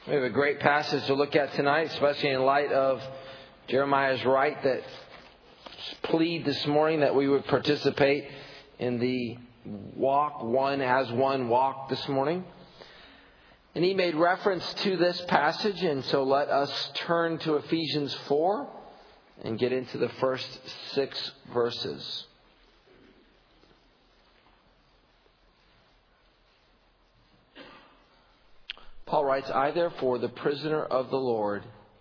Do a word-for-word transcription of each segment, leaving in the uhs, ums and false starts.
We have a great passage to look at tonight, especially in light of Jeremiah's right that plead this morning that we would participate in the walk, one as one walk this morning. And he made reference to this passage, and so let us turn to Ephesians four and get into the first six verses. Paul writes, I therefore, the prisoner of the Lord,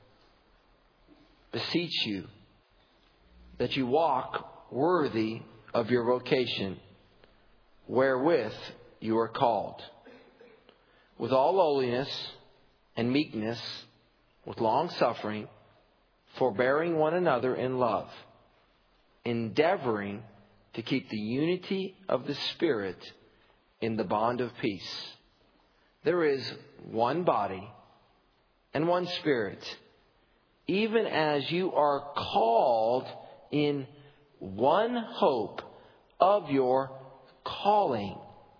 beseech you that you walk worthy of your vocation, wherewith you are called, with all lowliness and meekness, with long suffering, forbearing one another in love, endeavoring to keep the unity of the Spirit in the bond of peace. There is one body and one Spirit, even as you are called in one hope of your calling.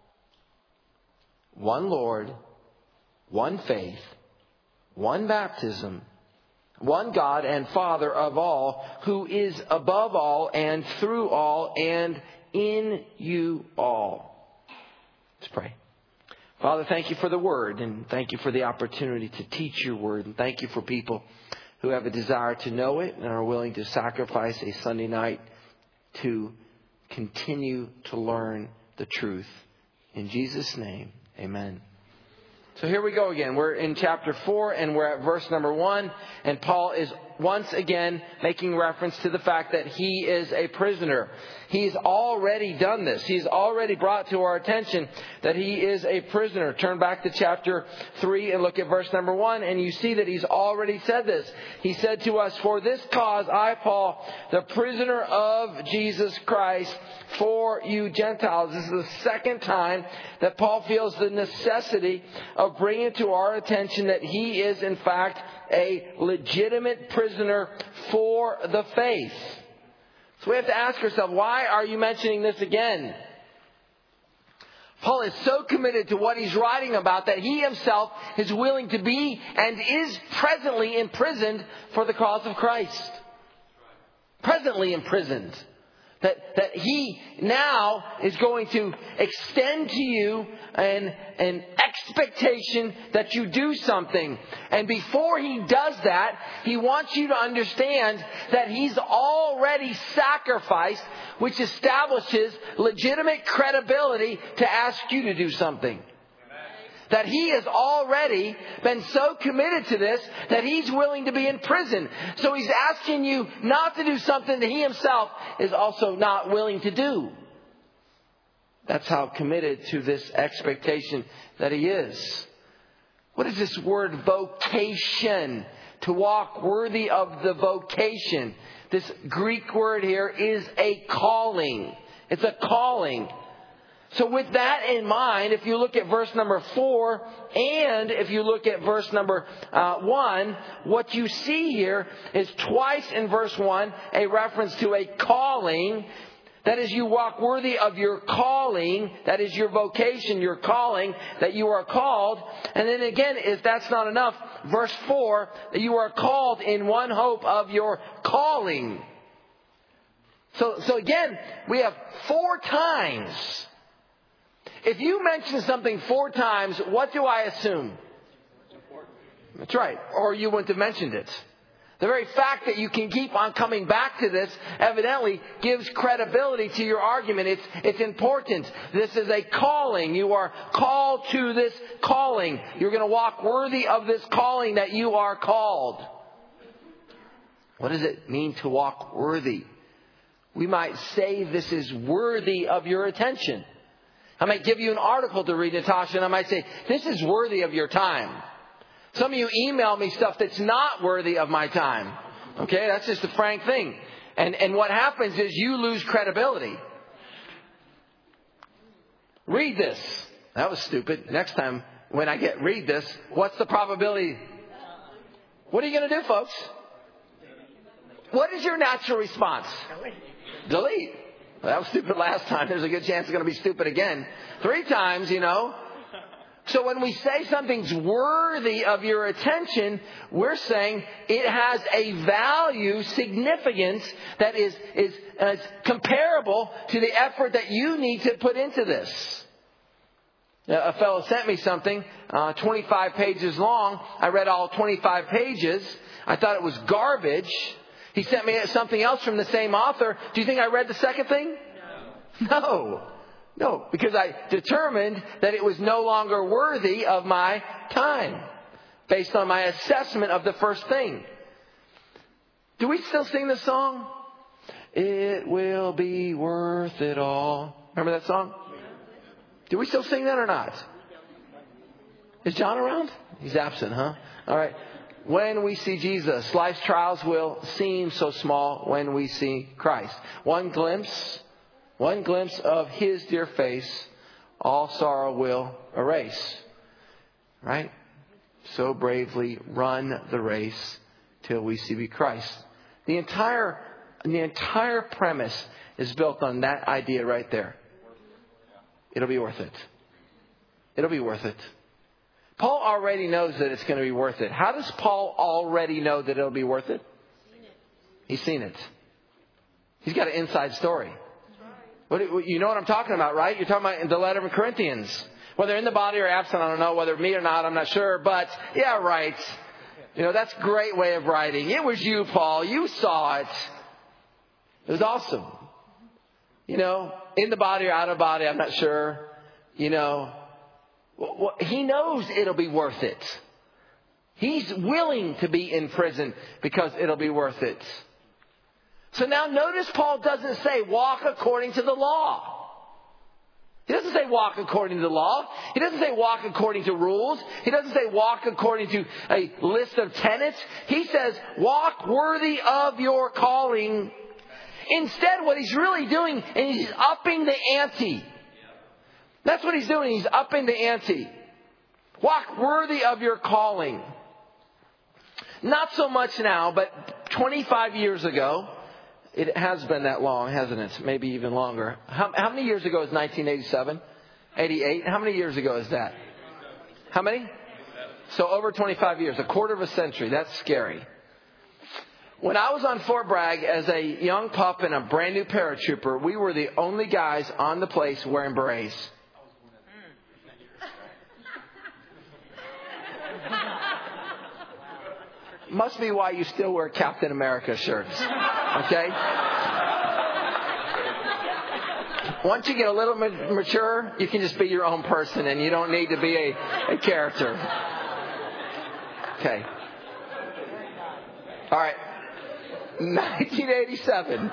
One Lord, one faith, one baptism, one God and Father of all, who is above all and through all and in you all. Let's pray. Father, thank you for the Word, and thank you for the opportunity to teach your Word, and thank you for people who have a desire to know it and are willing to sacrifice a Sunday night to continue to learn the truth. In Jesus' name, amen. So here we go again. We're in chapter four and we're at verse number one. And Paul is once again making reference to the fact that he is a prisoner. He's already done this. He's already brought to our attention that he is a prisoner. Turn back to chapter three and look at verse number one. And you see that he's already said this. He said to us, for this cause I, Paul, the prisoner of Jesus Christ, for you Gentiles. This is the second time that Paul feels the necessity of bringing to our attention that he is in fact a legitimate prisoner for the faith. So we have to ask ourselves, why are you mentioning this again? Paul is so committed to what he's writing about that he himself is willing to be and is presently imprisoned for the cause of Christ. Presently imprisoned. That, that he now is going to extend to you an, an expectation that you do something. And before he does that, he wants you to understand that he's already sacrificed, which establishes legitimate credibility to ask you to do something. That he has already been so committed to this that he's willing to be in prison. So he's asking you not to do something that he himself is also not willing to do. That's how committed to this expectation that he is. What is this word vocation? To walk worthy of the vocation. This Greek word here is a calling. It's a calling. So with that in mind, if you look at verse number four and if you look at verse number uh, one, what you see here is twice in verse one a reference to a calling. That is, you walk worthy of your calling. That is your vocation, your calling, that you are called. And then again, if that's not enough, verse four, that you are called in one hope of your calling. So, so again, we have four times. If you mention something four times, what do I assume? That's right. Or you wouldn't have mentioned it. The very fact that you can keep on coming back to this evidently gives credibility to your argument. It's, it's important. This is a calling. You are called to this calling. You're going to walk worthy of this calling that you are called. What does it mean to walk worthy? We might say this is worthy of your attention. I might give you an article to read, Natasha, and I might say, this is worthy of your time. Some of you email me stuff that's not worthy of my time. Okay, that's just a frank thing. And, and what happens is you lose credibility. Read this. That was stupid. Next time when I get read this, what's the probability? What are you going to do, folks? What is your natural response? Delete. Well, that was stupid last time. There's a good chance it's going to be stupid again. Three times, you know. So when we say something's worthy of your attention, we're saying it has a value, significance that is, is, is comparable to the effort that you need to put into this. A fellow sent me something, uh, twenty-five pages long. I read all twenty-five pages. I thought it was garbage. He sent me something else from the same author. Do you think I read the second thing? No. No. No, because I determined that it was no longer worthy of my time based on my assessment of the first thing. Do we still sing the song? It will be worth it all. Remember that song? Do we still sing that or not? Is John around? He's absent, huh? All right. When we see Jesus, life's trials will seem so small when we see Christ. One glimpse. One glimpse of His dear face, all sorrow will erase. Right? So bravely run the race till we see Christ. The entire, the entire premise is built on that idea right there. It'll be worth it. It'll be worth it. Paul already knows that it's going to be worth it. How does Paul already know that it'll be worth it? He's seen it. He's got an inside story. You know what I'm talking about, right? You're talking about in the letter of Corinthians. Whether in the body or absent, I don't know. Whether me or not, I'm not sure. But, yeah, right. You know, that's a great way of writing. It was you, Paul. You saw it. It was awesome. You know, in the body or out of body, I'm not sure. You know, he knows it'll be worth it. He's willing to be in prison because it'll be worth it. So now notice Paul doesn't say walk according to the law. He doesn't say walk according to the law. He doesn't say walk according to rules. He doesn't say walk according to a list of tenets. He says walk worthy of your calling. Instead, what he's really doing is he's upping the ante. That's what he's doing. He's upping the ante. Walk worthy of your calling. Not so much now, but twenty-five years ago, it has been that long, hasn't it? Maybe even longer. How, how many years ago is nineteen eighty-seven? eighty-eight? How many years ago is that? How many? So over twenty-five years, a quarter of a century. That's scary. When I was on Fort Bragg as a young pup and a brand new paratrooper, we were the only guys on the place wearing berets. Must be why you still wear Captain America shirts. Okay? Once you get a little mature, you can just be your own person and you don't need to be a, a character. Okay. All right. nineteen eighty-seven.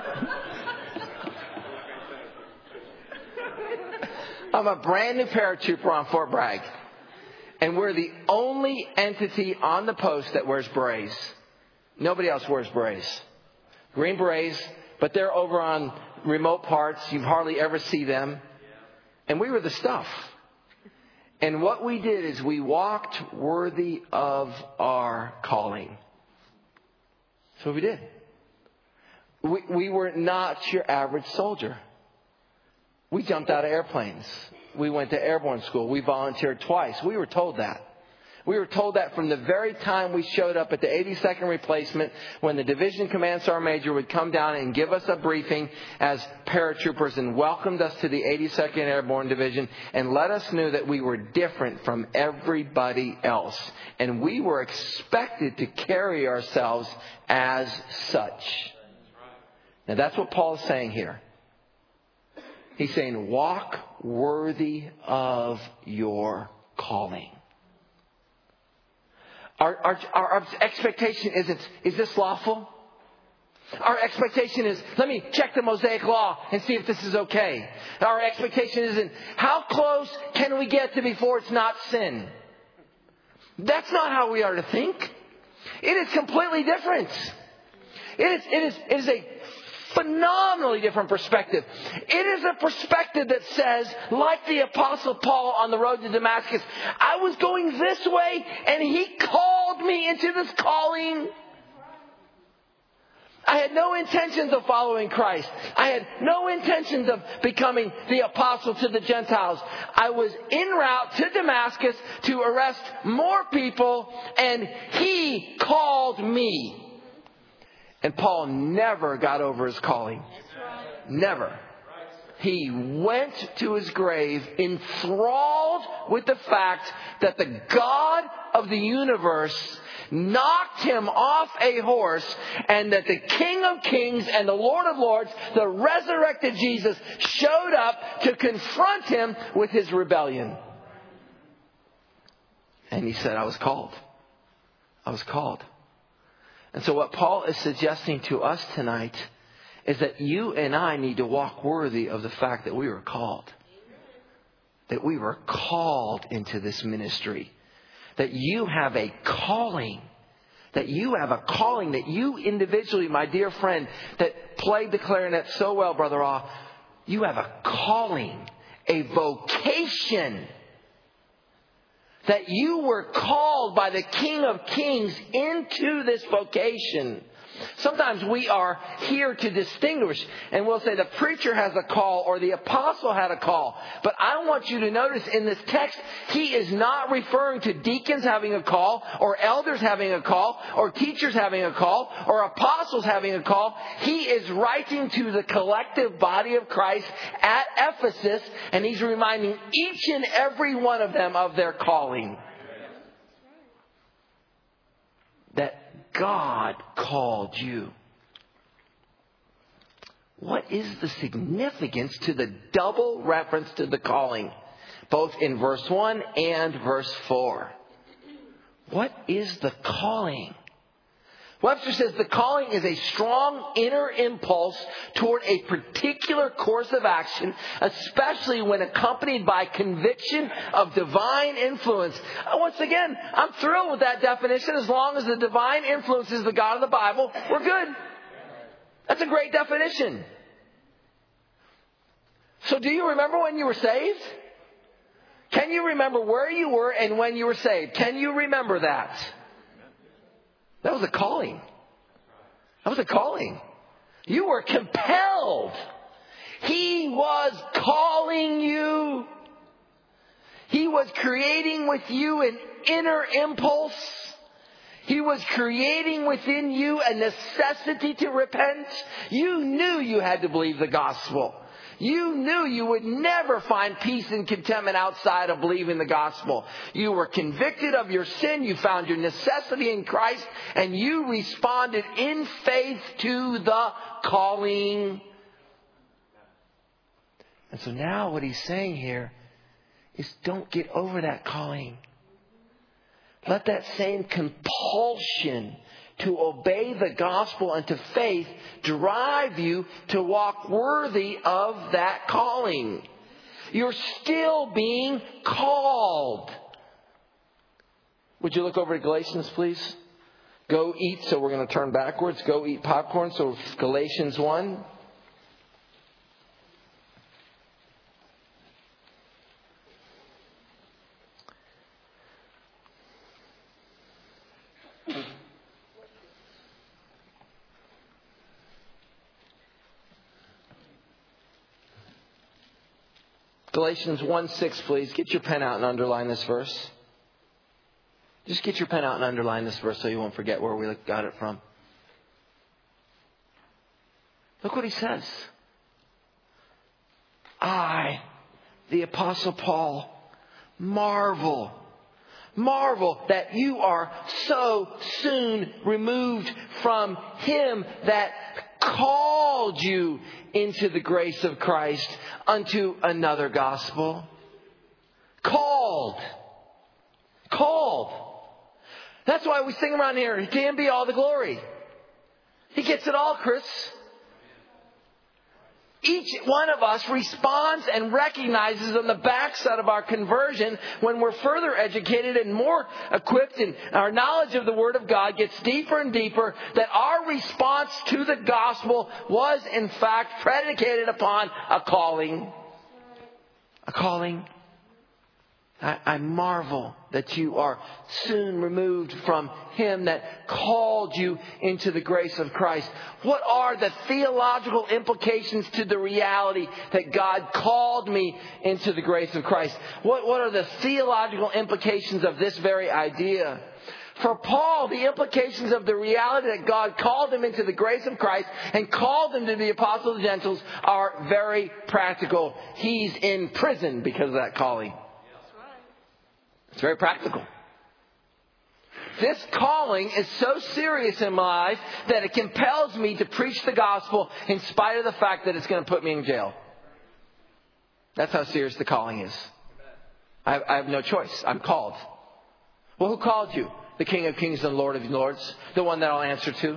I'm a brand new paratrooper on Fort Bragg. And we're the only entity on the post that wears berets. Nobody else wears berets. Green berets, but they're over on remote parts. You hardly ever see them. And we were the stuff. And what we did is we walked worthy of our calling. That's what we did. We, we were not your average soldier. We jumped out of airplanes. We went to airborne school. We volunteered twice. We were told that. We were told that from the very time we showed up at the eighty-second replacement, when the division command sergeant major would come down and give us a briefing as paratroopers and welcomed us to the eighty-second Airborne Division and let us know that we were different from everybody else. And we were expected to carry ourselves as such. Now that's what Paul is saying here. He's saying, walk worthy of your calling. Our, our, our expectation isn't, is this lawful? Our expectation is, let me check the Mosaic Law and see if this is okay. Our expectation isn't, how close can we get to before it's not sin? That's not how we are to think. It is completely different. It is, it is, it is a phenomenally different perspective. It is a perspective that says, like the Apostle Paul on the road to Damascus, I was going this way and he called me into this calling. I had no intentions of following Christ. I had no intentions of becoming the apostle to the Gentiles. I was en route to Damascus to arrest more people, and he called me. And Paul never got over his calling. Never. He went to his grave enthralled with the fact that the God of the universe knocked him off a horse, and that the King of Kings and the Lord of Lords, the resurrected Jesus, showed up to confront him with his rebellion. And he said, I was called. I was called. And so what Paul is suggesting to us tonight is that you and I need to walk worthy of the fact that we were called. That we were called into this ministry. That you have a calling. That you have a calling. That you individually, my dear friend, that played the clarinet so well, Brother Ah, you have a calling. A vocation. That you were called by the King of Kings into this vocation. Sometimes we are here to distinguish, and we'll say the preacher has a call or the apostle had a call. But I want you to notice in this text, he is not referring to deacons having a call, or elders having a call, or teachers having a call, or apostles having a call. He is writing to the collective body of Christ at Ephesus, and he's reminding each and every one of them of their calling. That God called you. What is the significance to the double reference to the calling, both in verse one and verse four? What is the calling? Webster says the calling is a strong inner impulse toward a particular course of action, especially when accompanied by conviction of divine influence. Once again, I'm thrilled with that definition. As long as the divine influence is the God of the Bible, we're good. That's a great definition. So do you remember when you were saved? Can you remember where you were and when you were saved? Can you remember that? That was a calling. That was a calling. You were compelled. He was calling you. He was creating with you an inner impulse. He was creating within you a necessity to repent. You knew you had to believe the gospel. You knew you would never find peace and contentment outside of believing the gospel. You were convicted of your sin. You found your necessity in Christ. And you responded in faith to the calling. And so now what he's saying here is don't get over that calling. Let that same compulsion to obey the gospel and to faith drive you to walk worthy of that calling. You're still being called. Would you look over to Galatians, please? Go eat. So we're going to turn backwards. Go eat popcorn. So Galatians one. Galatians one six, please. Get your pen out and underline this verse. Just get your pen out and underline this verse so you won't forget where we got it from. Look what he says. I, the Apostle Paul, marvel, marvel that you are so soon removed from him that called you into the grace of Christ unto another gospel. Called. Called. That's why we sing around here, to him be all the glory. He gets it all, Chris. Each one of us responds and recognizes on the backside of our conversion, when we're further educated and more equipped and our knowledge of the Word of God gets deeper and deeper, that our response to the gospel was in fact predicated upon a calling. A calling. I, I marvel that you are soon removed from Him that called you into the grace of Christ. What are the theological implications to the reality that God called me into the grace of Christ? What, what are the theological implications of this very idea? For Paul, the implications of the reality that God called him into the grace of Christ and called him to be apostle of the Gentiles are very practical. He's in prison because of that calling. It's very practical. This calling is so serious in my life that it compels me to preach the gospel in spite of the fact that it's going to put me in jail. That's how serious the calling is. I have, I have no choice. I'm called. Well, who called you? The King of Kings and Lord of Lords. The one that I'll answer to.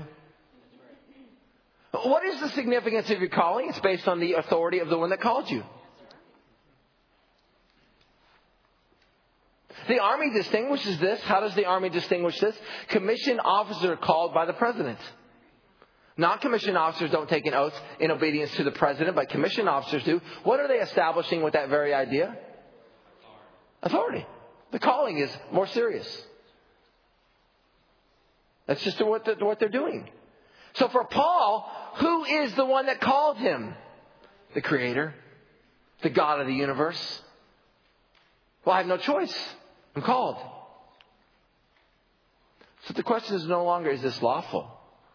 What is the significance of your calling? It's based on the authority of the one that called you. The Army distinguishes this. How does the Army distinguish this? Commissioned officers are called by the President. Non-commissioned officers don't take an oath in obedience to the President, but commissioned officers do. What are they establishing with that very idea? Authority. The calling is more serious. That's just what they're, what they're doing. So for Paul, who is the one that called him? The Creator. The God of the universe. Well, I have no choice. I'm called. So the question is no longer, is this lawful?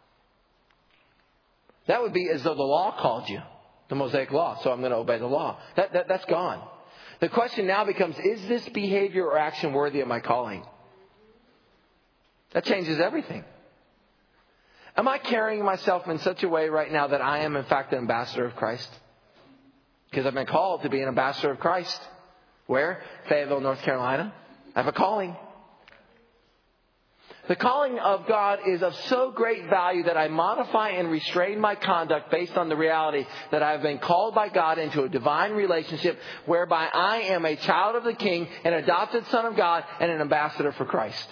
That would be as though the law called you. The Mosaic law. So I'm going to obey the law. That, that, that's gone. The question now becomes, is this behavior or action worthy of my calling? That changes everything. Am I carrying myself in such a way right now that I am in fact an ambassador of Christ? Because I've been called to be an ambassador of Christ. Where? Fayetteville, North Carolina. I have a calling. The calling of God is of so great value that I modify and restrain my conduct based on the reality that I have been called by God into a divine relationship whereby I am a child of the King, an adopted son of God, and an ambassador for Christ.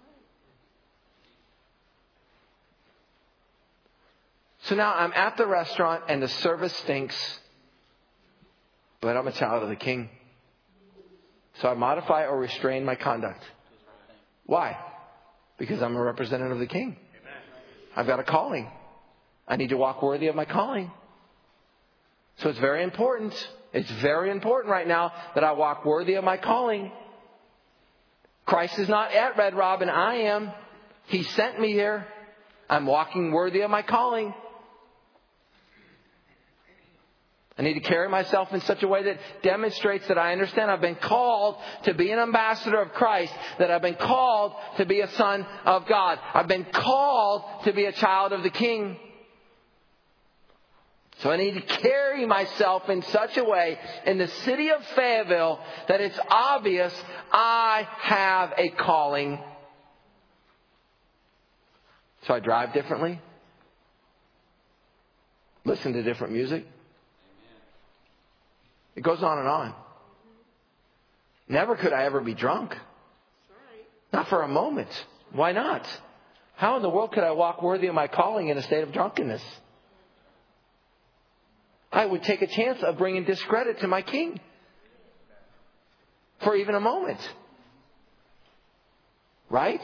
So now I'm at the restaurant and the service stinks, but I'm a child of the King. So I modify or restrain my conduct. Why? Because I'm a representative of the King. I've got a calling. I need to walk worthy of my calling. So it's very important. It's very important right now that I walk worthy of my calling. Christ is not at Red Robin. I am. He sent me here. I'm walking worthy of my calling. I need to carry myself in such a way that demonstrates that I understand I've been called to be an ambassador of Christ, that I've been called to be a son of God. I've been called to be a child of the King. So I need to carry myself in such a way in the city of Fayetteville that it's obvious I have a calling. So I drive differently, listen to different music. It goes on and on. Never could I ever be drunk. Not for a moment. Why not? How in the world could I walk worthy of my calling in a state of drunkenness? I would take a chance of bringing discredit to my King. For even a moment. Right?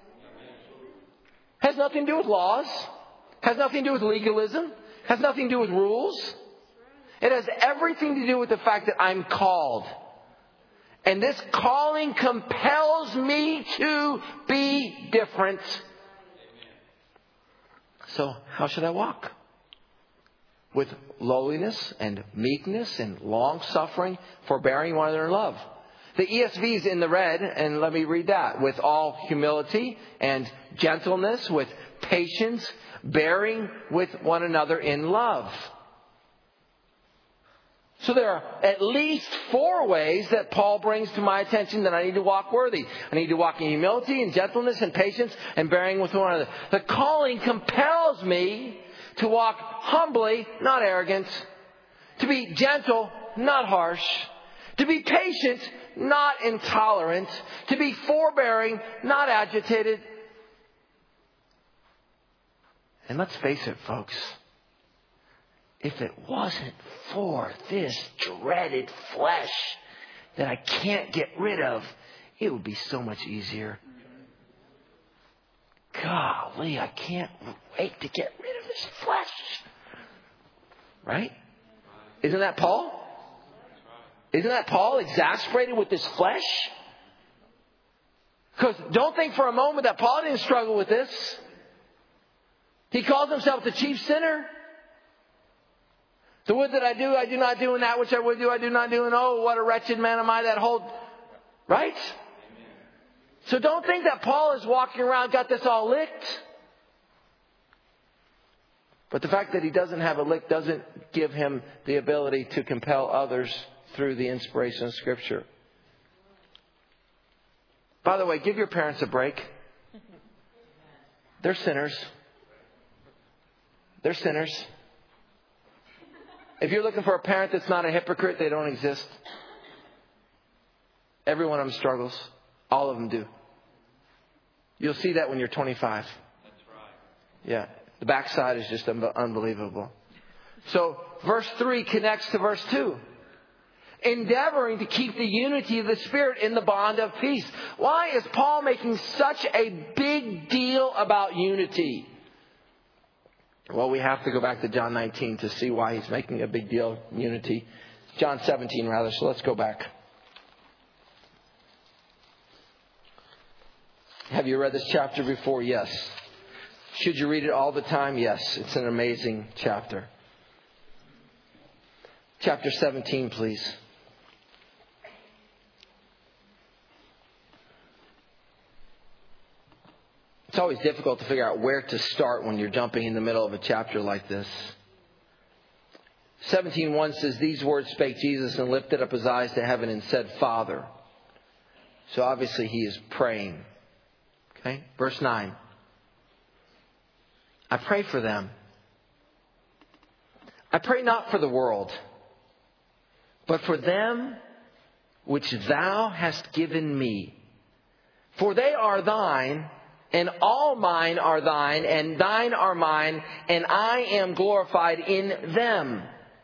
Has nothing to do with laws. Has nothing to do with legalism. Has nothing to do with rules. It has everything to do with the fact that I'm called. And this calling compels me to be different. So how should I walk? With lowliness and meekness and long suffering, forbearing one another in love. The E S V is in the red, and let me read that. With all humility and gentleness, with patience, bearing with one another in love. So there are at least four ways that Paul brings to my attention that I need to walk worthy. I need to walk in humility and gentleness and patience and bearing with one another. The calling compels me to walk humbly, not arrogant. To be gentle, not harsh. To be patient, not intolerant. To be forbearing, not agitated. And let's face it, folks. If it wasn't for this dreaded flesh that I can't get rid of, it would be so much easier. Golly, I can't wait to get rid of this flesh. Right? Isn't that Paul? Isn't that Paul exasperated with this flesh? Because don't think for a moment that Paul didn't struggle with this. He calls himself the chief sinner. The wood that I do, I do not do, and that which I would do, I do not do. And oh, what a wretched man am I that hold. Right? So don't think that Paul is walking around, got this all licked. But the fact that he doesn't have it licked doesn't give him the ability to compel others through the inspiration of Scripture. By the way, give your parents a break. They're sinners. They're sinners. If you're looking for a parent that's not a hypocrite, they don't exist. Every one of them struggles. All of them do. You'll see that when you're twenty-five. That's right. Yeah. The backside is just unbelievable. So verse three connects to verse two. Endeavoring to keep the unity of the Spirit in the bond of peace. Why is Paul making such a big deal about unity? Well, we have to go back to John nineteen to see why he's making a big deal of unity. John seventeen, rather. So let's go back. Have you read this chapter before? Yes. Should you read it all the time? Yes. It's an amazing chapter. Chapter seventeen, please. It's always difficult to figure out where to start when you're jumping in the middle of a chapter like this. seventeen one says, these words spake Jesus and lifted up his eyes to heaven and said, Father. So obviously he is praying. Okay. Verse nine. I pray for them. I pray not for the world, but for them which thou hast given me. For they are thine, and all mine are thine, and thine are mine, and I am glorified in them.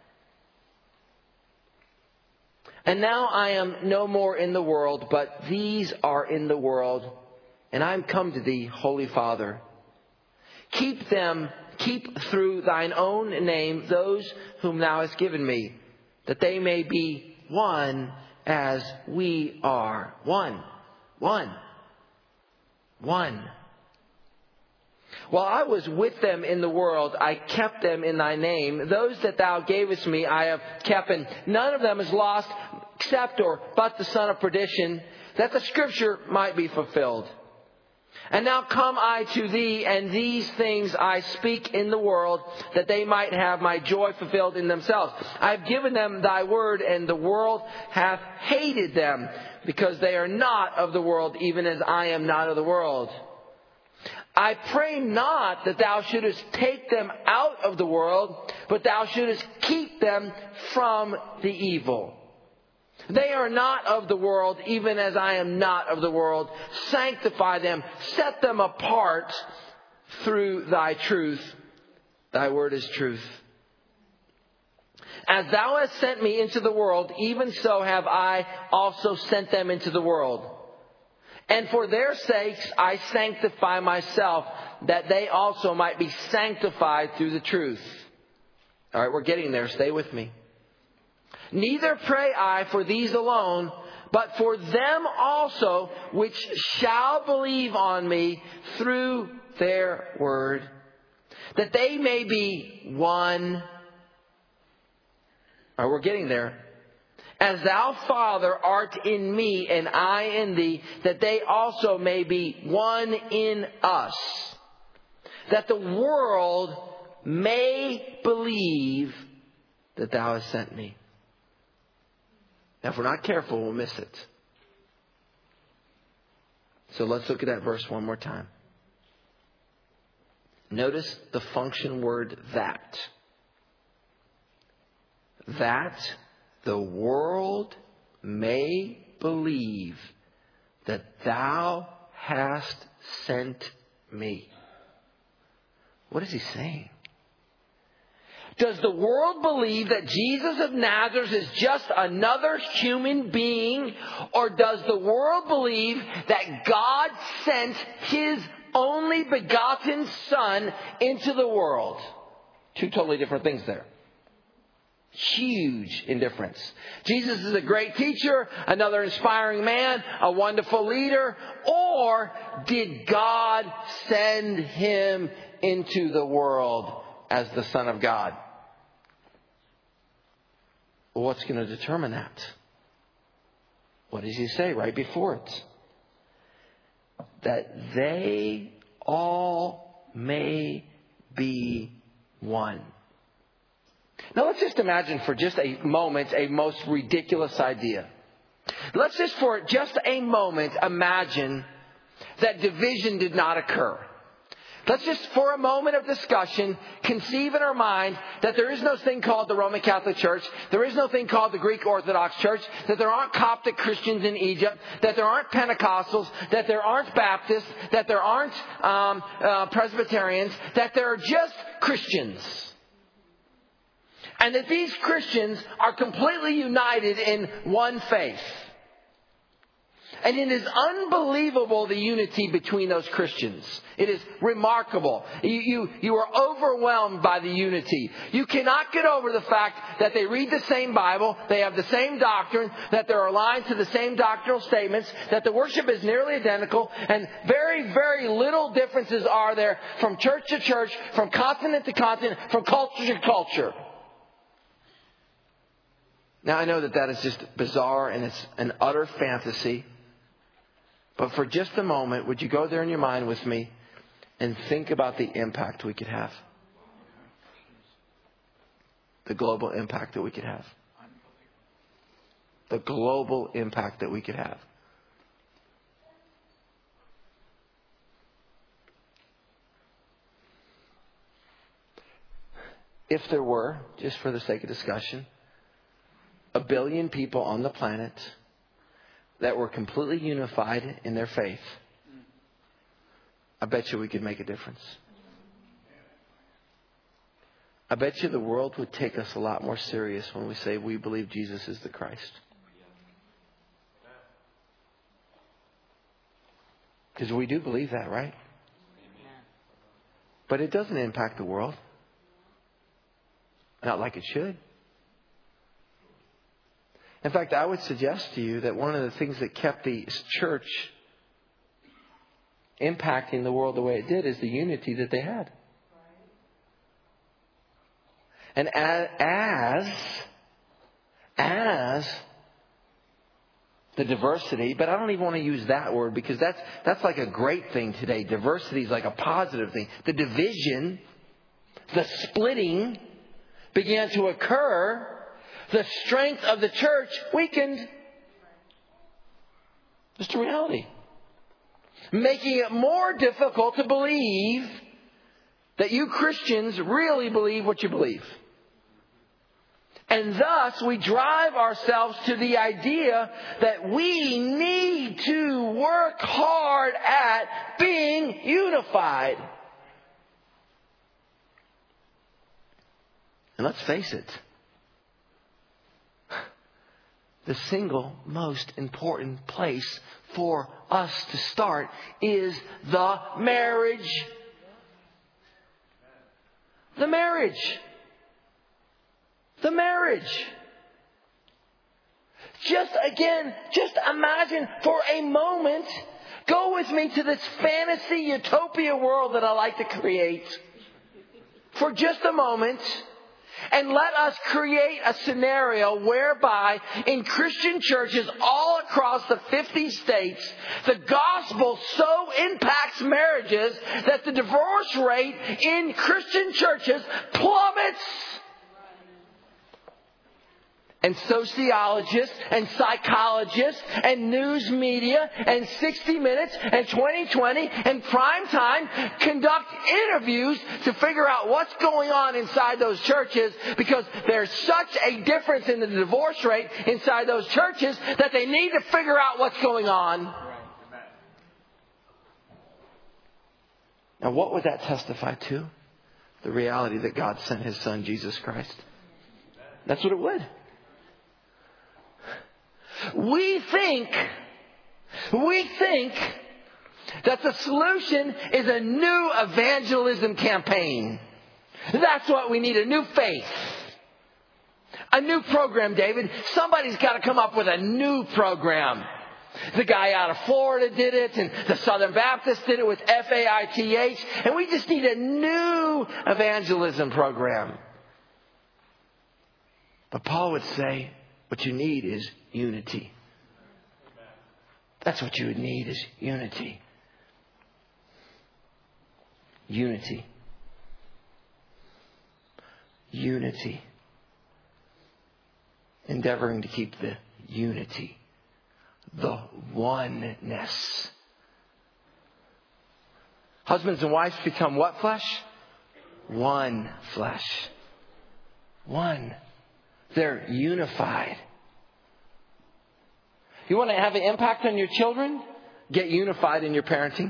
And now I am no more in the world, but these are in the world, and I am come to thee, Holy Father. Keep them, keep through thine own name those whom thou hast given me, that they may be one as we are. One. One. One. While I was with them in the world, I kept them in thy name. Those that thou gavest me, I have kept, and none of them is lost, except or but the son of perdition, that the scripture might be fulfilled. And now come I to thee, and these things I speak in the world, that they might have my joy fulfilled in themselves. I have given them thy word, and the world hath hated them, because they are not of the world, even as I am not of the world. I pray not that thou shouldest take them out of the world, but thou shouldest keep them from the evil. They are not of the world, even as I am not of the world. Sanctify them, set them apart through thy truth. Thy word is truth. As thou hast sent me into the world, even so have I also sent them into the world. And for their sakes I sanctify myself, that they also might be sanctified through the truth. All right, we're getting there. Stay with me. Neither pray I for these alone, but for them also which shall believe on me through their word, that they may be one. All right, we're getting there. As thou, Father, art in me, and I in thee, that they also may be one in us, that the world may believe that thou hast sent me. Now, if we're not careful, we'll miss it. So let's look at that verse one more time. Notice the function word that. That the world may believe that thou hast sent me. What is he saying? Does the world believe that Jesus of Nazareth is just another human being? Or does the world believe that God sent His only begotten Son into the world? Two totally different things there. Huge indifference. Jesus is a great teacher, another inspiring man, a wonderful leader. Or did God send Him into the world as the Son of God? What's going to determine that? What does He say right before it? That they all may be one. Now let's just imagine for just a moment a most ridiculous idea. Let's just for just a moment imagine that division did not occur. Let's just, for a moment of discussion, conceive in our mind that there is no thing called the Roman Catholic Church, there is no thing called the Greek Orthodox Church, that there aren't Coptic Christians in Egypt, that there aren't Pentecostals, that there aren't Baptists, that there aren't um, uh, Presbyterians, that there are just Christians. And that these Christians are completely united in one faith. And it is unbelievable, the unity between those Christians. It is remarkable. You, you, you are overwhelmed by the unity. You cannot get over the fact that they read the same Bible, they have the same doctrine, that they're aligned to the same doctrinal statements, that the worship is nearly identical, and very, very little differences are there from church to church, from continent to continent, from culture to culture. Now, I know that that is just bizarre and it's an utter fantasy. But for just a moment, would you go there in your mind with me and think about the impact we could have? The global impact that we could have. The global impact that we could have. If there were, just for the sake of discussion, a billion people on the planet that were completely unified in their faith, I bet you we could make a difference. I bet you the world would take us a lot more serious when we say we believe Jesus is the Christ. Because we do believe that, right? But it doesn't impact the world. Not like it should. In fact, I would suggest to you that one of the things that kept the church impacting the world the way it did is the unity that they had. And as, as, as the diversity, but I don't even want to use that word because that's, that's like a great thing today. Diversity is like a positive thing. The division, the splitting began to occur. The strength of the church weakened. Just a reality. Making it more difficult to believe that you Christians really believe what you believe. And thus we drive ourselves to the idea that we need to work hard at being unified. And let's face it. The single most important place for us to start is the marriage. The marriage. The marriage. Just again, just imagine for a moment, go with me to this fantasy utopia world that I like to create. For just a moment. And let us create a scenario whereby in Christian churches all across the fifty states, the gospel so impacts marriages that the divorce rate in Christian churches plummets. And sociologists and psychologists and news media and sixty minutes and twenty twenty and prime time conduct interviews to figure out what's going on inside those churches because there's such a difference in the divorce rate inside those churches that they need to figure out what's going on. Now, what would that testify to? the reality that God sent His Son, Jesus Christ. That's what it would. We think, we think that the solution is a new evangelism campaign. That's what we need, a new faith. A new program, David. Somebody's got to come up with a new program. The guy out of Florida did it, and the Southern Baptists did it with F A I T H. And we just need a new evangelism program. But Paul would say, what you need is unity. That's what you would need is unity. Unity. Unity. Endeavoring to keep the unity. The oneness. Husbands and wives become what flesh? One flesh. One. They're unified. You want to have an impact on your children? Get unified in your parenting.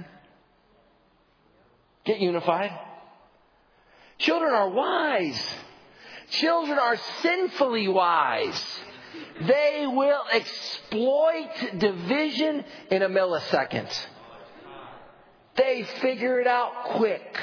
Get unified. Children are wise. Children are sinfully wise. They will exploit division in a millisecond. They figure it out quick.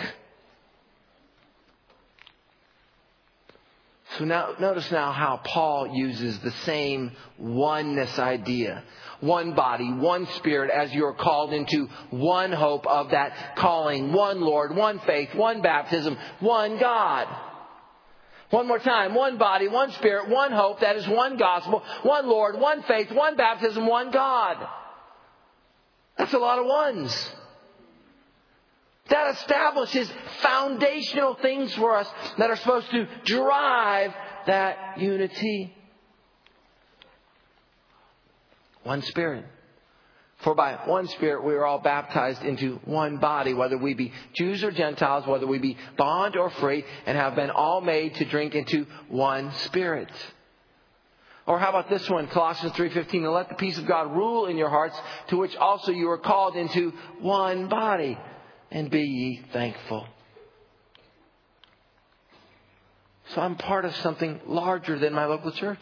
So now, notice now how Paul uses the same oneness idea. One body, one spirit, as you are called into one hope of that calling. One Lord, one faith, one baptism, one God. One more time. One body, one spirit, one hope. That is one gospel, one Lord, one faith, one baptism, one God. That's a lot of ones. That establishes foundational things for us that are supposed to drive that unity. One Spirit. For by one Spirit we are all baptized into one body, whether we be Jews or Gentiles, whether we be bond or free, and have been all made to drink into one Spirit. Or how about this one, Colossians three fifteen, and let the peace of God rule in your hearts, to which also you are called into one body. And be ye thankful. So I'm part of something larger than my local church.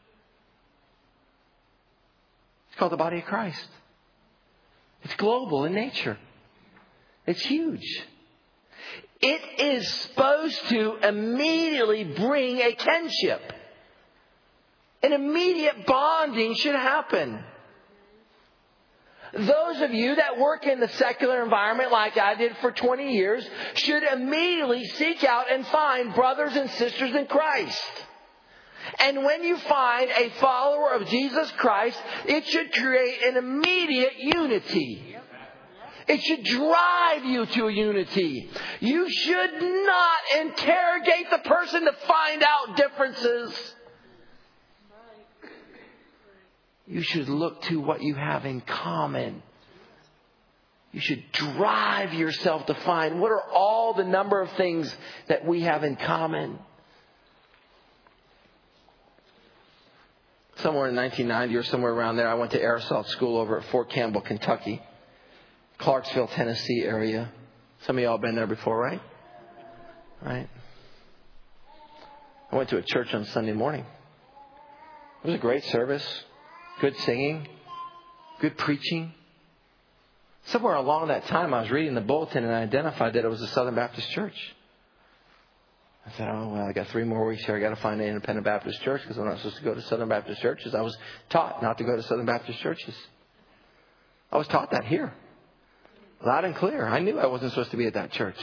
It's called the body of Christ. It's global in nature. It's huge. It is supposed to immediately bring a kinship. An immediate bonding should happen. Those of you that work in the secular environment like I did for twenty years should immediately seek out and find brothers and sisters in Christ. And when you find a follower of Jesus Christ, it should create an immediate unity. It should drive you to a unity. You should not interrogate the person to find out differences. You should look to what you have in common. You should drive yourself to find what are all the number of things that we have in common. Somewhere in nineteen ninety or somewhere around there, I went to Air Assault School over at Fort Campbell, Kentucky. Clarksville, Tennessee area. Some of y'all been there before, right? Right? I went to a church on Sunday morning. It was a great service. Good singing. Good preaching. Somewhere along that time, I was reading the bulletin and I identified that it was a Southern Baptist church. I said, oh, well, I got three more weeks here. I got to find an independent Baptist church because I'm not supposed to go to Southern Baptist churches. I was taught not to go to Southern Baptist churches. I was taught that here. Loud and clear. I knew I wasn't supposed to be at that church.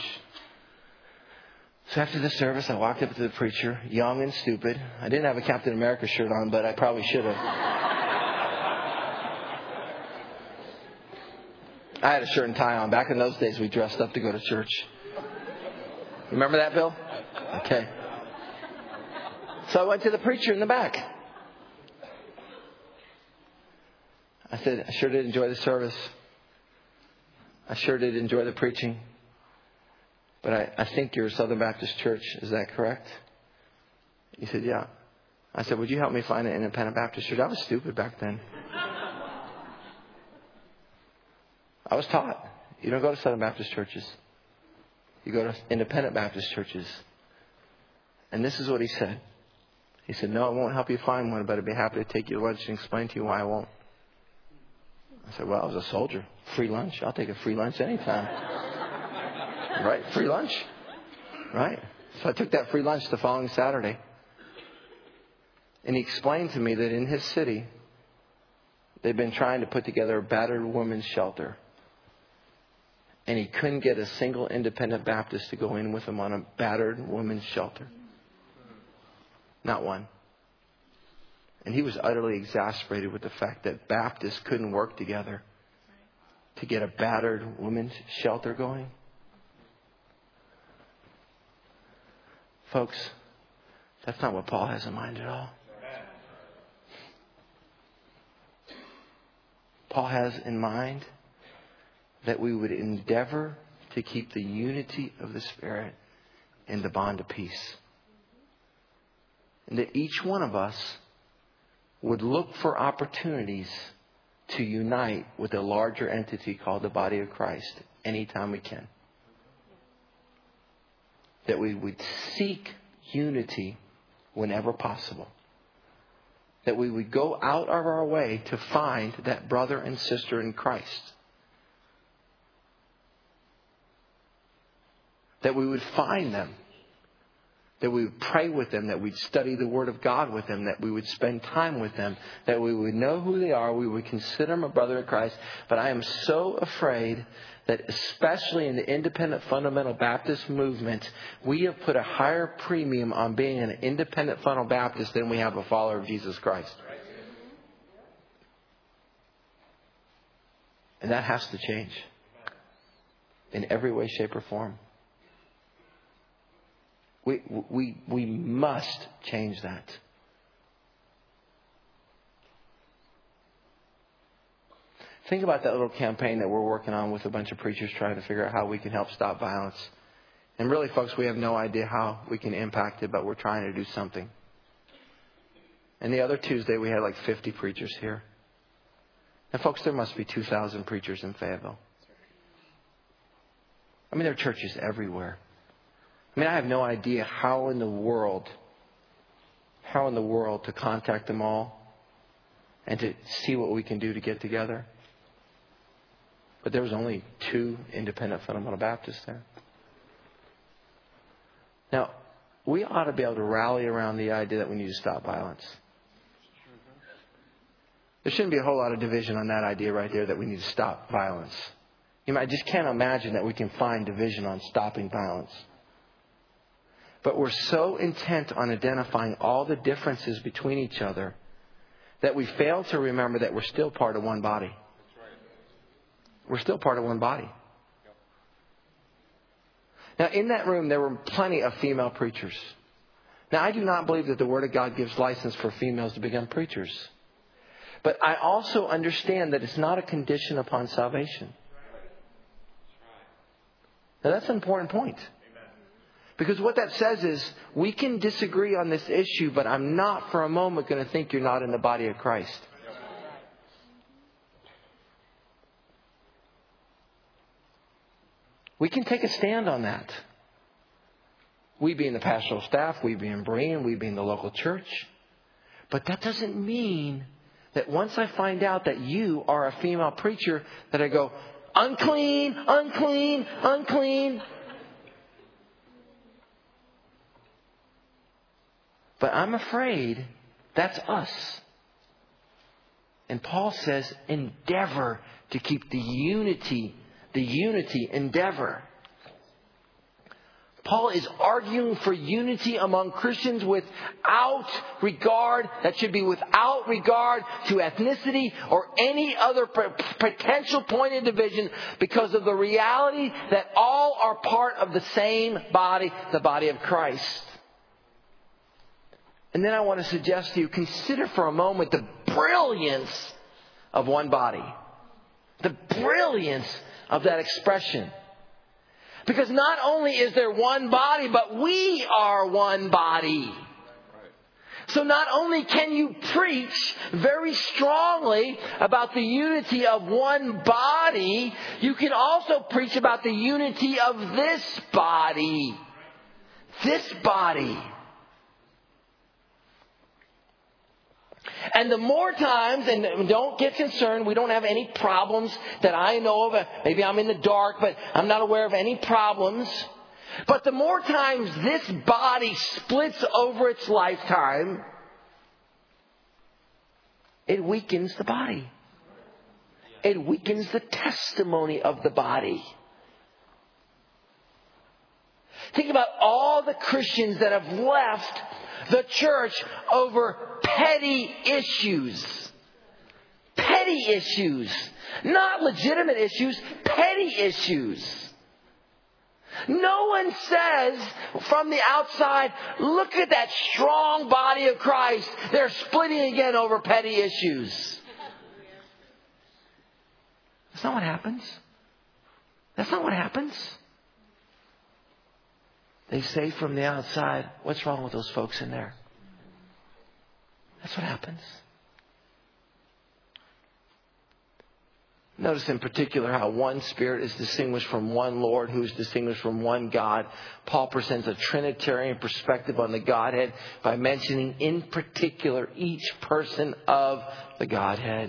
So after the service, I walked up to the preacher, young and stupid. I didn't have a Captain America shirt on, but I probably should have. I had a shirt and tie on. Back in those days, we dressed up to go to church. Remember that, Bill? Okay. So I went to the preacher in the back. I said, I sure did enjoy the service. I sure did enjoy the preaching. But I, I think you're a Southern Baptist church. Is that correct? He said, yeah. I said, would you help me find an independent Baptist church? I was stupid back then. I was taught, you don't go to Southern Baptist churches. You go to independent Baptist churches. And this is what he said. He said, no, I won't help you find one, but I'd be happy to take you to lunch and explain to you why I won't. I said, well, I was a soldier. Free lunch. I'll take a free lunch anytime. Right? Free lunch. Right? So I took that free lunch the following Saturday. And he explained to me that in his city, they've been trying to put together a battered women's shelter. And he couldn't get a single independent Baptist to go in with him on a battered women's shelter. Not one. And he was utterly exasperated with the fact that Baptists couldn't work together to get a battered women's shelter going. Folks, that's not what Paul has in mind at all. Paul has in mind that we would endeavor to keep the unity of the Spirit in the bond of peace. And that each one of us would look for opportunities to unite with a larger entity called the body of Christ anytime we can. That we would seek unity whenever possible. That we would go out of our way to find that brother and sister in Christ. That we would find them. That we would pray with them, that we'd study the Word of God with them, that we would spend time with them, that we would know who they are, we would consider them a brother in Christ. But I am so afraid that especially in the independent fundamental Baptist movement, we have put a higher premium on being an independent fundamental Baptist than we have a follower of Jesus Christ. And that has to change in every way, shape, or form. We, we, we must change that. Think about that little campaign that we're working on with a bunch of preachers trying to figure out how we can help stop violence. And really, folks, we have no idea how we can impact it, but we're trying to do something. And the other Tuesday, we had like fifty preachers here. And folks, there must be two thousand preachers in Fayetteville. I mean, there are churches everywhere. I mean, I have no idea how in the world, how in the world to contact them all and to see what we can do to get together. But there was only two independent fundamental Baptists there. Now, we ought to be able to rally around the idea that we need to stop violence. There shouldn't be a whole lot of division on that idea right there, that we need to stop violence. You know, I just can't imagine that we can find division on stopping violence. But we're so intent on identifying all the differences between each other that we fail to remember that we're still part of one body. We're still part of one body. Now, in that room, there were plenty of female preachers. Now, I do not believe that the Word of God gives license for females to become preachers. But I also understand that it's not a condition upon salvation. Now, that's an important point. Because what that says is, we can disagree on this issue, but I'm not for a moment going to think you're not in the body of Christ. We can take a stand on that. We being the pastoral staff, we being Berean, we being the local church. But that doesn't mean that once I find out that you are a female preacher, that I go, unclean, unclean, unclean. But I'm afraid that's us. And Paul says, endeavor to keep the unity, the unity, endeavor. Paul is arguing for unity among Christians without regard, that should be without regard to ethnicity or any other potential point of division, because of the reality that all are part of the same body, the body of Christ. And then I want to suggest to you, consider for a moment the brilliance of one body. The brilliance of that expression. Because not only is there one body, but we are one body. So not only can you preach very strongly about the unity of one body, you can also preach about the unity of this body. This body. And the more times, and don't get concerned, we don't have any problems that I know of. Maybe I'm in the dark, but I'm not aware of any problems. But the more times this body splits over its lifetime, it weakens the body. It weakens the testimony of the body. Think about all the Christians that have left the church over petty issues. Petty issues. Not legitimate issues, petty issues. No one says from the outside, look at that strong body of Christ. They're splitting again over petty issues. That's not what happens. That's not what happens. They say from the outside, what's wrong with those folks in there? That's what happens. Notice in particular how one Spirit is distinguished from one Lord, who is distinguished from one God. Paul presents a Trinitarian perspective on the Godhead by mentioning in particular each person of the Godhead.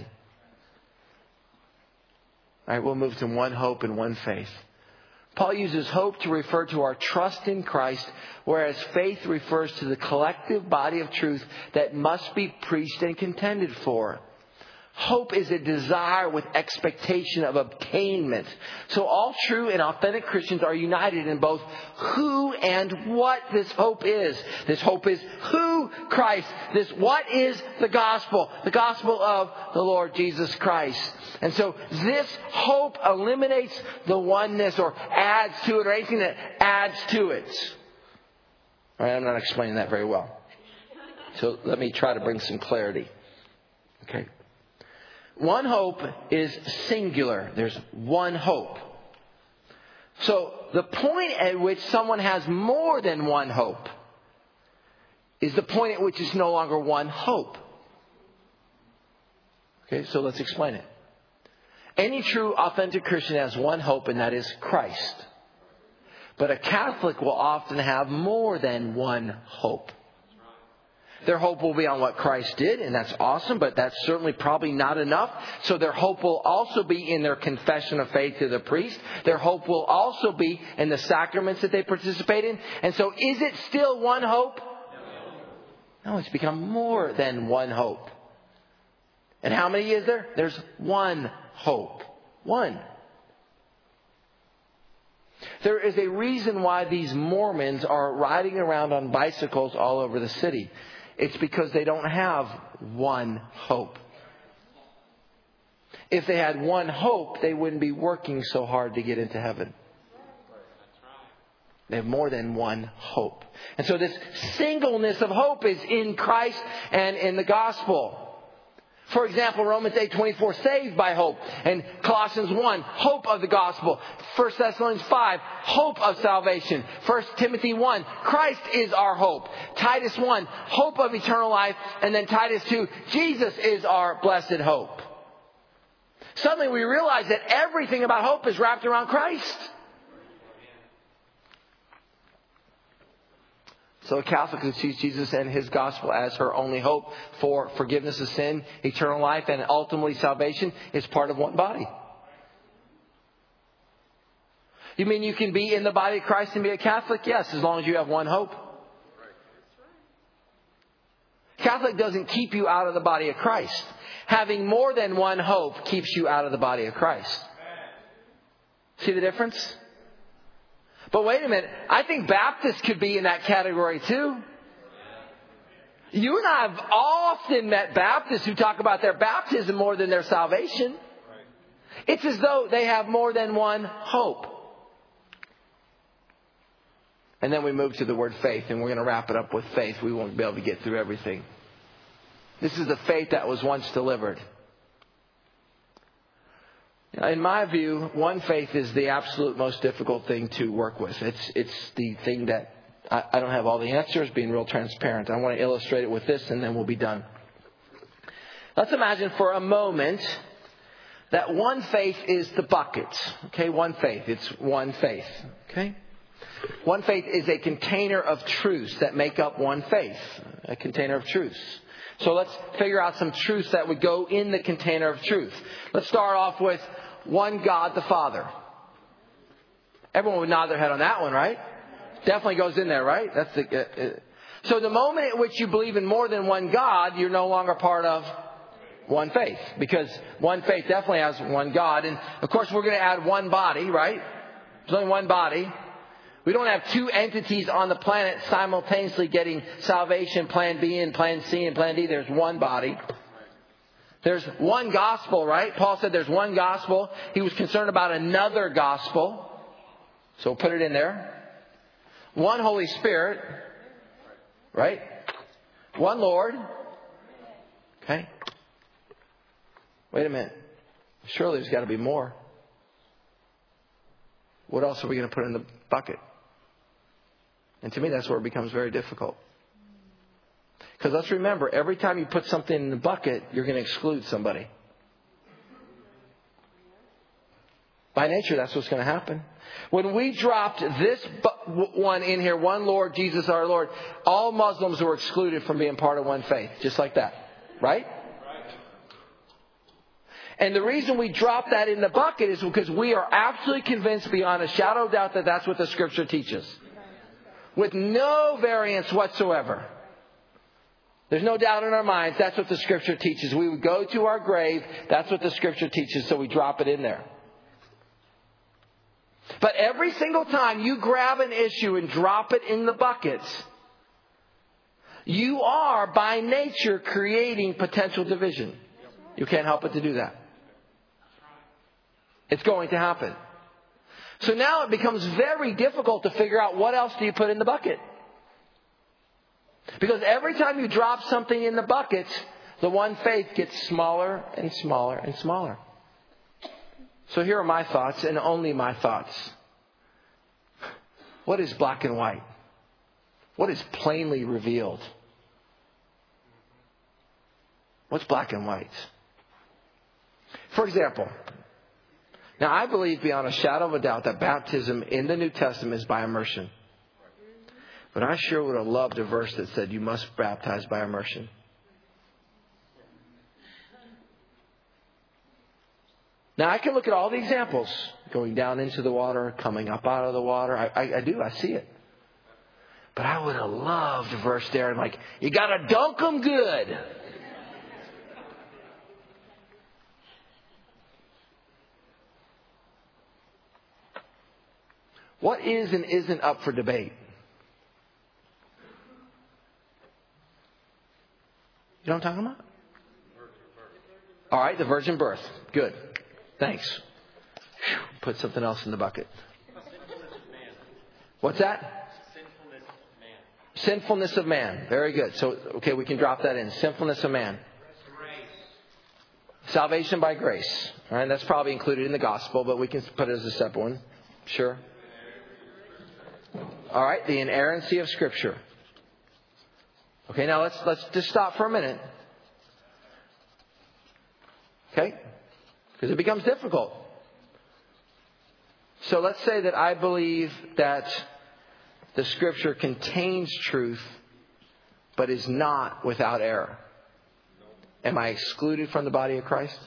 All right, we'll move to one hope and one faith. Paul uses hope to refer to our trust in Christ, whereas faith refers to the collective body of truth that must be preached and contended for. Hope is a desire with expectation of obtainment. So all true and authentic Christians are united in both who and what this hope is. This hope is who? Christ. This what is the gospel? The gospel of the Lord Jesus Christ. And so this hope eliminates the oneness or adds to it or anything that adds to it. All right, I'm not explaining that very well. So let me try to bring some clarity. Okay. One hope is singular. There's one hope. So the point at which someone has more than one hope is the point at which it's no longer one hope. Okay, so let's explain it. Any true, authentic Christian has one hope, and that is Christ. But a Catholic will often have more than one hope. Their hope will be on what Christ did, and that's awesome, but that's certainly probably not enough. So their hope will also be in their confession of faith to the priest. Their hope will also be in the sacraments that they participate in. And so is it still one hope? No, it's become more than one hope. And how many is there? There's one hope. One. There is a reason why these Mormons are riding around on bicycles all over the city. It's because they don't have one hope. If they had one hope, they wouldn't be working so hard to get into heaven. They have more than one hope. And so this singleness of hope is in Christ and in the gospel. For example, Romans eight twenty-four, saved by hope. And Colossians one, hope of the gospel. First Thessalonians five, hope of salvation. First Timothy one, Christ is our hope. Titus one, hope of eternal life. And then Titus two, Jesus is our blessed hope. Suddenly we realize that everything about hope is wrapped around Christ. So a Catholic who sees Jesus and His gospel as her only hope for forgiveness of sin, eternal life, and ultimately salvation is part of one body. You mean you can be in the body of Christ and be a Catholic? Yes, as long as you have one hope. Catholic doesn't keep you out of the body of Christ. Having more than one hope keeps you out of the body of Christ. See the difference? But wait a minute, I think Baptists could be in that category too. You and I have often met Baptists who talk about their baptism more than their salvation. It's as though they have more than one hope. And then we move to the word faith, and we're going to wrap it up with faith. We won't be able to get through everything. This is the faith that was once delivered. In my view, one faith is the absolute most difficult thing to work with. It's it's the thing that I, I don't have all the answers, being real transparent. I want to illustrate it with this and then we'll be done. Let's imagine for a moment that one faith is the bucket. Okay, one faith. It's one faith. Okay? One faith is a container of truths that make up one faith. A container of truths. So let's figure out some truths that would go in the container of truth. Let's start off with one God the Father. Everyone would nod their head on that one, right? Definitely goes in there, right? That's the. Uh, uh. So the moment at which you believe in more than one God, you're no longer part of one faith. Because one faith definitely has one God. And of course we're going to add one body, right? There's only one body. We don't have two entities on the planet simultaneously getting salvation, plan B and plan C and plan D. There's one body. There's one gospel, right? Paul said there's one gospel. He was concerned about another gospel. So put it in there. One Holy Spirit. Right? One Lord. Okay. Wait a minute. Surely there's got to be more. What else are we going to put in the bucket? And to me, that's where it becomes very difficult. Because let's remember, every time you put something in the bucket, you're going to exclude somebody. By nature, that's what's going to happen. When we dropped this one in here, one Lord, Jesus our Lord, all Muslims were excluded from being part of one faith. Just like that. Right? And the reason we drop that in the bucket is because we are absolutely convinced beyond a shadow of doubt that that's what the Scripture teaches. With no variance whatsoever. There's no doubt in our minds that's what the Scripture teaches. We would go to our grave, that's what the Scripture teaches, so we drop it in there. But every single time you grab an issue and drop it in the bucket, you are by nature creating potential division. You can't help but to do that. It's going to happen. So now it becomes very difficult to figure out what else do you put in the bucket. Because every time you drop something in the bucket, the one faith gets smaller and smaller and smaller. So here are my thoughts, and only my thoughts. What is black and white? What is plainly revealed? What's black and white? For example, now I believe beyond a shadow of a doubt that baptism in the New Testament is by immersion. But I sure would have loved a verse that said you must baptize by immersion. Now I can look at all the examples. Going down into the water, coming up out of the water. I, I, I do, I see it. But I would have loved a verse there and like, you got to dunk them good. What is and isn't up for debate? You know what I'm talking about? All right, the virgin birth. Good. Thanks. Whew, put something else in the bucket. What's that? Sinfulness of man. Sinfulness of man. Very good. So, okay, we can drop that in. Sinfulness of man. Grace. Salvation by grace. All right, that's probably included in the gospel, but we can put it as a separate one. Sure. All right, the inerrancy of Scripture. Okay, now let's let's just stop for a minute. Okay? Because it becomes difficult. So let's say that I believe that the Scripture contains truth, but is not without error. Am I excluded from the body of Christ?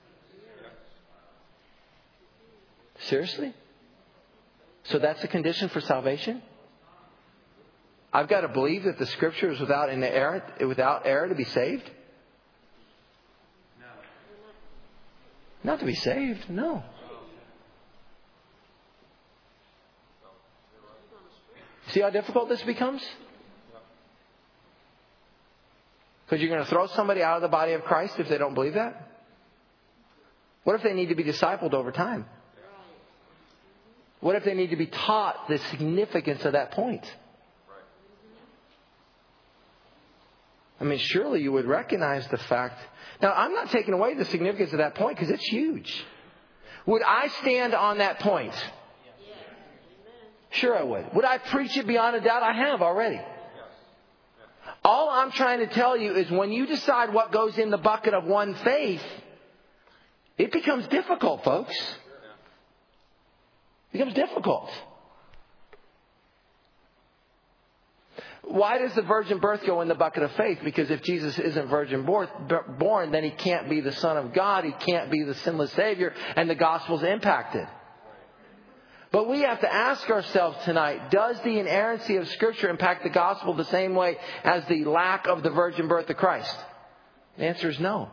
Seriously? So that's a condition for salvation? I've got to believe that the Scripture is without an error, without error to be saved? No. Not to be saved, no. See how difficult this becomes? Because you're going to throw somebody out of the body of Christ if they don't believe that? What if they need to be discipled over time? What if they need to be taught the significance of that point? I mean, surely you would recognize the fact. Now, I'm not taking away the significance of that point because it's huge. Would I stand on that point? Sure I would. Would I preach it beyond a doubt? I have already. All I'm trying to tell you is when you decide what goes in the bucket of one faith, it becomes difficult, folks. It becomes difficult. Why does the virgin birth go in the bucket of faith? Because if Jesus isn't virgin born, then he can't be the Son of God. He can't be the sinless Savior. And the gospel's impacted. But we have to ask ourselves tonight, does the inerrancy of Scripture impact the gospel the same way as the lack of the virgin birth of Christ? The answer is no.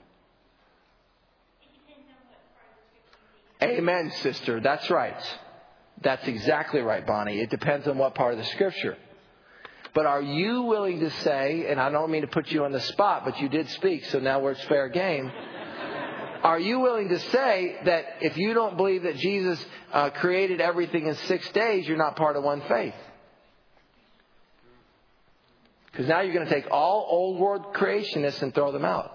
Amen, sister. That's right. That's exactly right, Bonnie. It depends on what part of the Scripture. But are you willing to say, and I don't mean to put you on the spot, but you did speak, so now it's fair game. Are you willing to say that if you don't believe that Jesus uh, created everything in six days, you're not part of one faith? Because now you're going to take all old world creationists and throw them out.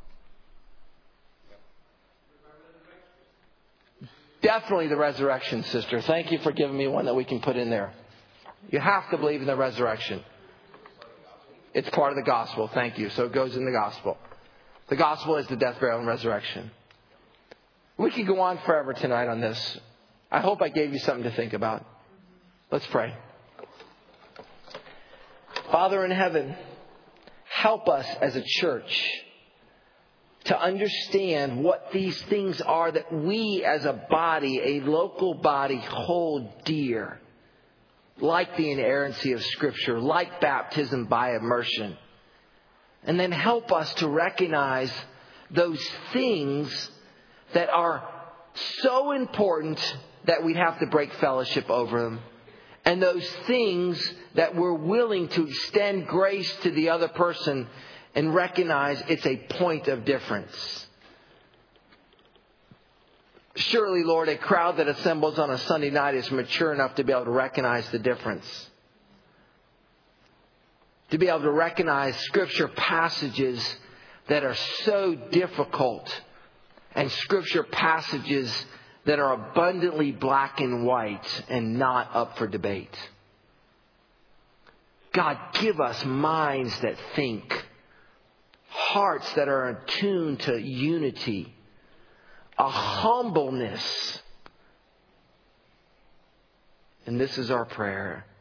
Definitely the resurrection, sister. Thank you for giving me one that we can put in there. You have to believe in the resurrection. It's part of the gospel. Thank you. So it goes in the gospel. The gospel is the death, burial, and resurrection. We could go on forever tonight on this. I hope I gave you something to think about. Let's pray. Father in heaven, help us as a church to understand what these things are that we as a body, a local body, hold dear. Like the inerrancy of Scripture, like baptism by immersion. And then help us to recognize those things that are so important that we'd have to break fellowship over them. And those things that we're willing to extend grace to the other person and recognize it's a point of difference. Surely, Lord, a crowd that assembles on a Sunday night is mature enough to be able to recognize the difference. To be able to recognize Scripture passages that are so difficult and Scripture passages that are abundantly black and white and not up for debate. God, give us minds that think, hearts that are attuned to unity, a humbleness. And this is our prayer.